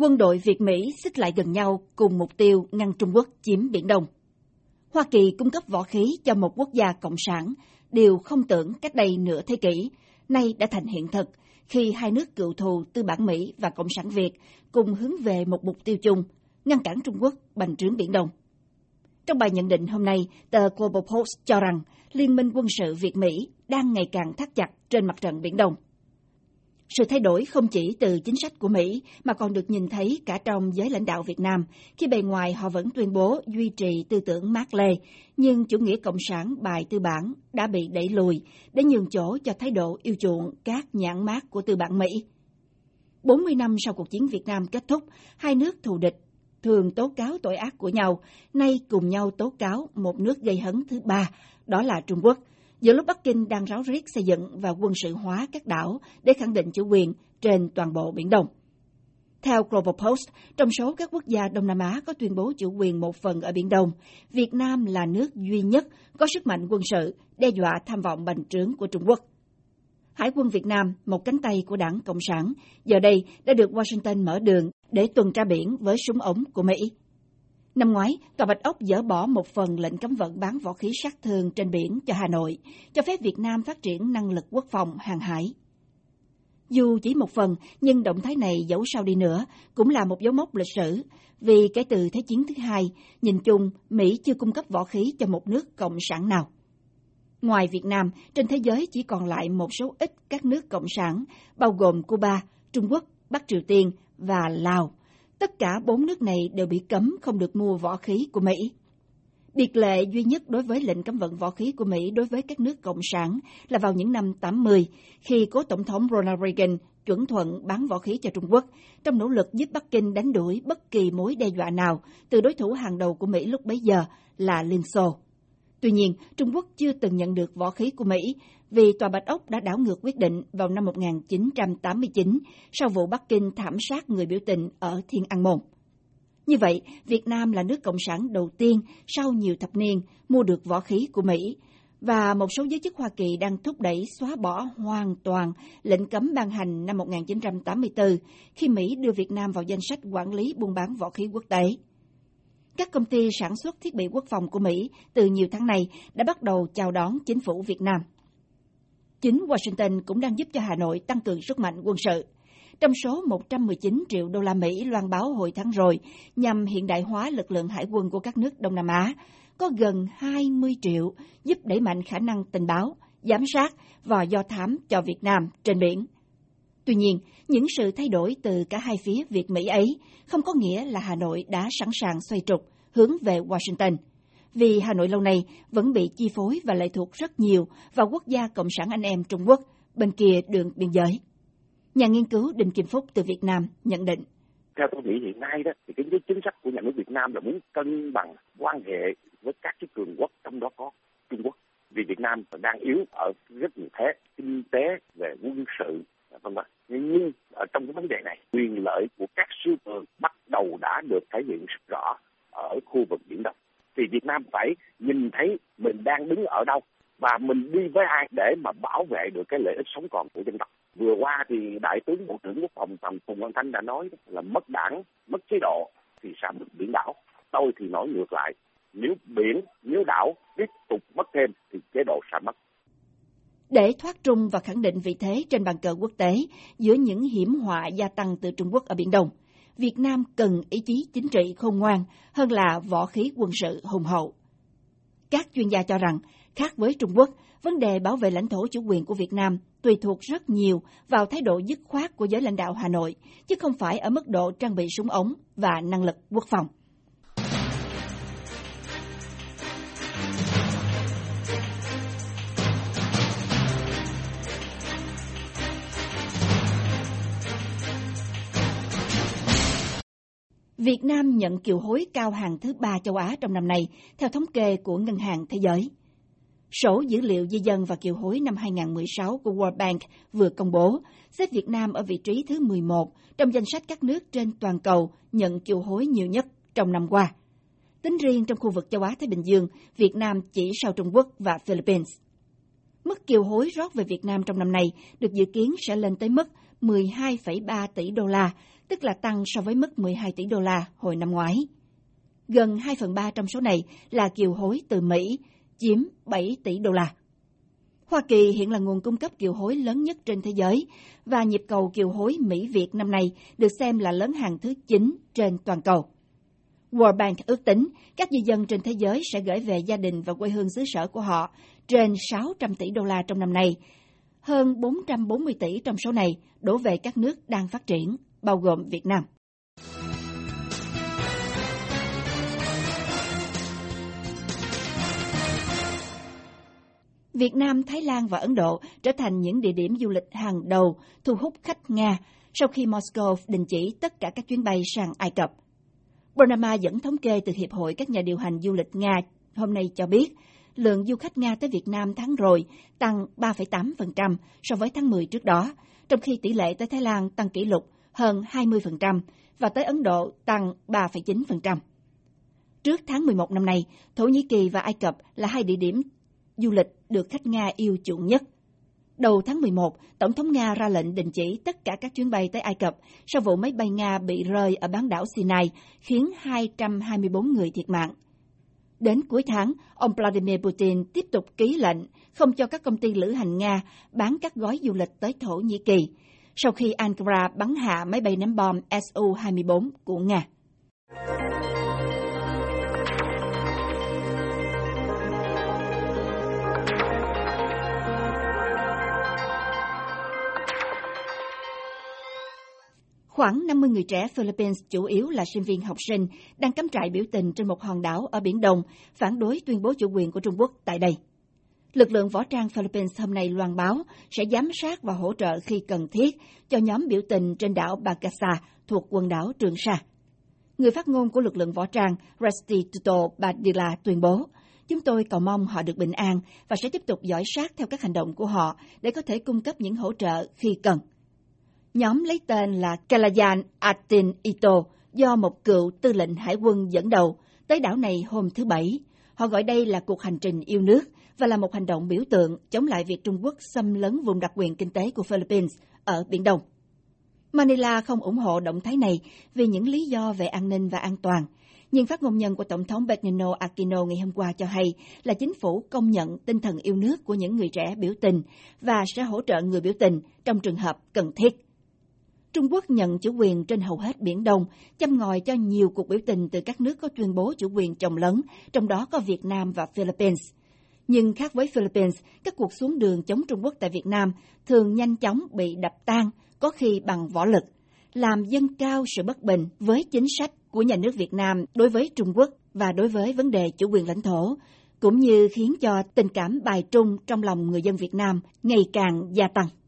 Quân đội Việt-Mỹ xích lại gần nhau cùng mục tiêu ngăn Trung Quốc chiếm Biển Đông. Hoa Kỳ cung cấp võ khí cho một quốc gia cộng sản, điều không tưởng cách đây nửa thế kỷ, nay đã thành hiện thực khi hai nước cựu thù tư bản Mỹ và Cộng sản Việt cùng hướng về một mục tiêu chung, ngăn cản Trung Quốc bành trướng Biển Đông. Trong bài nhận định hôm nay, tờ Global Post cho rằng Liên minh quân sự Việt-Mỹ đang ngày càng thắt chặt trên mặt trận Biển Đông. Sự thay đổi không chỉ từ chính sách của Mỹ mà còn được nhìn thấy cả trong giới lãnh đạo Việt Nam, khi bề ngoài họ vẫn tuyên bố duy trì tư tưởng Mác Lê, nhưng chủ nghĩa cộng sản bài tư bản đã bị đẩy lùi để nhường chỗ cho thái độ yêu chuộng các nhãn mác của tư bản Mỹ. 40 năm sau cuộc chiến Việt Nam kết thúc, hai nước thù địch thường tố cáo tội ác của nhau, nay cùng nhau tố cáo một nước gây hấn thứ ba, đó là Trung Quốc, giữa lúc Bắc Kinh đang ráo riết xây dựng và quân sự hóa các đảo để khẳng định chủ quyền trên toàn bộ Biển Đông. Theo Global Post, trong số các quốc gia Đông Nam Á có tuyên bố chủ quyền một phần ở Biển Đông, Việt Nam là nước duy nhất có sức mạnh quân sự đe dọa tham vọng bành trướng của Trung Quốc. Hải quân Việt Nam, một cánh tay của Đảng Cộng sản, giờ đây đã được Washington mở đường để tuần tra biển với súng ống của Mỹ. Năm ngoái, Tòa Bạch Ốc dỡ bỏ một phần lệnh cấm vận bán võ khí sát thương trên biển cho Hà Nội, cho phép Việt Nam phát triển năng lực quốc phòng hàng hải. Dù chỉ một phần, nhưng động thái này dẫu sao đi nữa cũng là một dấu mốc lịch sử, vì kể từ Thế chiến thứ hai, nhìn chung Mỹ chưa cung cấp võ khí cho một nước cộng sản nào. Ngoài Việt Nam, trên thế giới chỉ còn lại một số ít các nước cộng sản, bao gồm Cuba, Trung Quốc, Bắc Triều Tiên và Lào. Tất cả 4 nước này đều bị cấm không được mua võ khí của Mỹ. Biệt lệ duy nhất đối với lệnh cấm vận võ khí của Mỹ đối với các nước cộng sản là vào những năm 80, khi cố Tổng thống Ronald Reagan chuẩn thuận bán võ khí cho Trung Quốc, trong nỗ lực giúp Bắc Kinh đánh đuổi bất kỳ mối đe dọa nào từ đối thủ hàng đầu của Mỹ lúc bấy giờ là Liên Xô. Tuy nhiên, Trung Quốc chưa từng nhận được võ khí của Mỹ vì Tòa Bạch Ốc đã đảo ngược quyết định vào năm 1989 sau vụ Bắc Kinh thảm sát người biểu tình ở Thiên An Môn. Như vậy, Việt Nam là nước cộng sản đầu tiên sau nhiều thập niên mua được võ khí của Mỹ, và một số giới chức Hoa Kỳ đang thúc đẩy xóa bỏ hoàn toàn lệnh cấm ban hành năm 1984 khi Mỹ đưa Việt Nam vào danh sách quản lý buôn bán võ khí quốc tế. Các công ty sản xuất thiết bị quốc phòng của Mỹ từ nhiều tháng nay đã bắt đầu chào đón chính phủ Việt Nam. Chính Washington cũng đang giúp cho Hà Nội tăng cường sức mạnh quân sự. Trong số 119 triệu đô la Mỹ loan báo hồi tháng rồi nhằm hiện đại hóa lực lượng hải quân của các nước Đông Nam Á, có gần 20 triệu giúp đẩy mạnh khả năng tình báo, giám sát và do thám cho Việt Nam trên biển. Tuy nhiên, những sự thay đổi từ cả hai phía Việt-Mỹ ấy không có nghĩa là Hà Nội đã sẵn sàng xoay trục hướng về Washington, vì Hà Nội lâu nay vẫn bị chi phối và lệ thuộc rất nhiều vào quốc gia cộng sản anh em Trung Quốc bên kia đường biên giới. Nhà nghiên cứu Đinh Kim Phúc từ Việt Nam nhận định. Theo tôi nghĩ hiện nay đó thì cái chính sách của nhà nước Việt Nam là muốn cân bằng quan hệ với các cái cường quốc, trong đó có Trung Quốc. Vì Việt Nam đang yếu ở rất nhiều thế, kinh tế, về quân sự, vân vân. Nhưng ở trong cái vấn đề này, quyền lợi của các siêu cường bắt đầu đã được thể hiện rất rõ ở khu vực Biển Đông. Thì Việt Nam phải nhìn thấy mình đang đứng ở đâu và mình đi với ai để mà bảo vệ được cái lợi ích sống còn của dân tộc. Vừa qua thì Đại tướng Bộ trưởng Quốc phòng Phùng Quang Thanh đã nói là mất đảng, mất chế độ thì sẽ mất biển đảo. Tôi thì nói ngược lại, nếu đảo tiếp tục mất thêm thì chế độ sẽ mất. Để thoát trung và khẳng định vị thế trên bàn cờ quốc tế giữa những hiểm họa gia tăng từ Trung Quốc ở Biển Đông, Việt Nam cần ý chí chính trị khôn ngoan hơn là võ khí quân sự hùng hậu. Các chuyên gia cho rằng, khác với Trung Quốc, vấn đề bảo vệ lãnh thổ chủ quyền của Việt Nam tùy thuộc rất nhiều vào thái độ dứt khoát của giới lãnh đạo Hà Nội, chứ không phải ở mức độ trang bị súng ống và năng lực quốc phòng. Việt Nam nhận kiều hối cao hàng thứ 3 châu Á trong năm nay, theo thống kê của Ngân hàng Thế giới. Sổ dữ liệu di dân và kiều hối năm 2016 của World Bank vừa công bố, xếp Việt Nam ở vị trí thứ 11 trong danh sách các nước trên toàn cầu nhận kiều hối nhiều nhất trong năm qua. Tính riêng trong khu vực châu Á-Thái Bình Dương, Việt Nam chỉ sau Trung Quốc và Philippines. Mức kiều hối rót về Việt Nam trong năm nay được dự kiến sẽ lên tới mức 12,3 tỷ đô la, tức là tăng so với mức 12 tỷ đô la hồi năm ngoái. Gần 2/3 trong số này là kiều hối từ Mỹ, chiếm 7 tỷ đô la. Hoa Kỳ hiện là nguồn cung cấp kiều hối lớn nhất trên thế giới, và nhịp cầu kiều hối Mỹ-Việt năm nay được xem là lớn hàng thứ 9 trên toàn cầu. World Bank ước tính các di dân trên thế giới sẽ gửi về gia đình và quê hương xứ sở của họ trên 600 tỷ đô la trong năm nay. Hơn 440 tỷ trong số này đổ về các nước đang phát triển, bao gồm Việt Nam. Việt Nam, Thái Lan và Ấn Độ trở thành những địa điểm du lịch hàng đầu thu hút khách Nga sau khi Moscow đình chỉ tất cả các chuyến bay sang Ai Cập. Bonama dẫn thống kê từ Hiệp hội các nhà điều hành du lịch Nga hôm nay cho biết, lượng du khách Nga tới Việt Nam tháng rồi tăng 3,8% so với tháng 10 trước đó, trong khi tỷ lệ tới Thái Lan tăng kỷ lục hơn 20% và tới Ấn Độ tăng 3,9%. Trước tháng 11 năm nay, Thổ Nhĩ Kỳ và Ai Cập là hai địa điểm du lịch được khách Nga yêu chuộng nhất. Đầu tháng 11, Tổng thống Nga ra lệnh đình chỉ tất cả các chuyến bay tới Ai Cập sau vụ máy bay Nga bị rơi ở bán đảo Sinai, khiến 224 người thiệt mạng. Đến cuối tháng, ông Vladimir Putin tiếp tục ký lệnh không cho các công ty lữ hành Nga bán các gói du lịch tới Thổ Nhĩ Kỳ, sau khi Ankara bắn hạ máy bay ném bom Su-24 của Nga. Khoảng 50 người trẻ Philippines, chủ yếu là sinh viên học sinh, đang cắm trại biểu tình trên một hòn đảo ở Biển Đông, phản đối tuyên bố chủ quyền của Trung Quốc tại đây. Lực lượng võ trang Philippines hôm nay loan báo sẽ giám sát và hỗ trợ khi cần thiết cho nhóm biểu tình trên đảo Bagasa thuộc quần đảo Trường Sa. Người phát ngôn của lực lượng võ trang Restituto Padilla tuyên bố, chúng tôi cầu mong họ được bình an và sẽ tiếp tục dõi sát theo các hành động của họ để có thể cung cấp những hỗ trợ khi cần. Nhóm lấy tên là Kalayan Atin Ito do một cựu tư lệnh hải quân dẫn đầu tới đảo này hôm thứ Bảy. Họ gọi đây là cuộc hành trình yêu nước và là một hành động biểu tượng chống lại việc Trung Quốc xâm lấn vùng đặc quyền kinh tế của Philippines ở Biển Đông. Manila không ủng hộ động thái này vì những lý do về an ninh và an toàn, nhưng phát ngôn nhân của Tổng thống Bernardo Aquino ngày hôm qua cho hay là chính phủ công nhận tinh thần yêu nước của những người trẻ biểu tình và sẽ hỗ trợ người biểu tình trong trường hợp cần thiết. Trung Quốc nhận chủ quyền trên hầu hết Biển Đông, châm ngòi cho nhiều cuộc biểu tình từ các nước có tuyên bố chủ quyền chồng lấn, trong đó có Việt Nam và Philippines. Nhưng khác với Philippines, các cuộc xuống đường chống Trung Quốc tại Việt Nam thường nhanh chóng bị đập tan, có khi bằng võ lực, làm dâng cao sự bất bình với chính sách của nhà nước Việt Nam đối với Trung Quốc và đối với vấn đề chủ quyền lãnh thổ, cũng như khiến cho tình cảm bài trung trong lòng người dân Việt Nam ngày càng gia tăng.